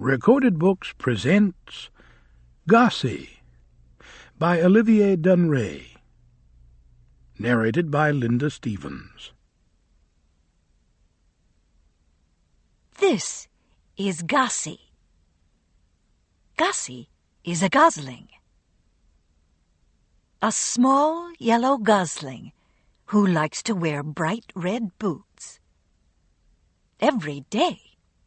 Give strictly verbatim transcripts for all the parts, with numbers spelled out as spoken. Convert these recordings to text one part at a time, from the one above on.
Recorded Books presents Gussie by Olivier Dunray. Narrated by Linda Stevens. This is Gussie. Gussie is a gosling. A small yellow gosling who likes to wear bright red boots. Every day.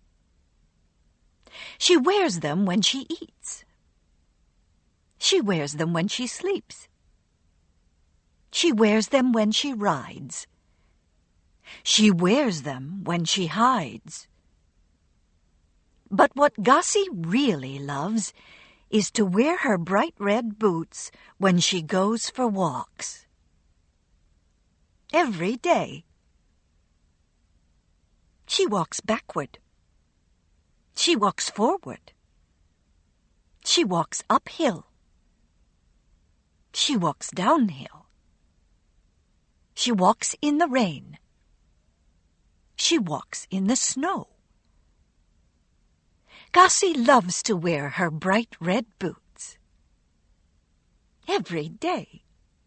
She wears them when she eats. She wears them when she sleeps. She wears them when she rides. She wears them when she hides. But what Gussie really loves is to wear her bright red boots when she goes for walks. Every day. She walks backward. She walks forward. She walks uphill. She walks downhill. She walks in the rain. She walks in the snow. Gussie loves to wear her bright red boots. Every day.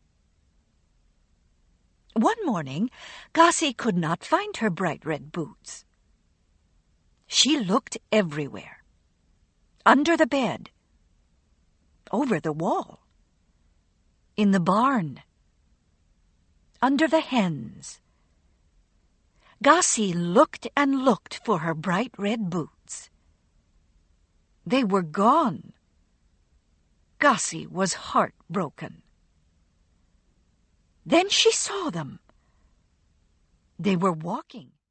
One morning, Gussie could not find her bright red boots. She looked everywhere. Under the bed. Over the wall. In the barn. Under the hens. Gussie looked and looked for her bright red boots. They were gone. Gussie was heartbroken. Then she saw them. They were walking.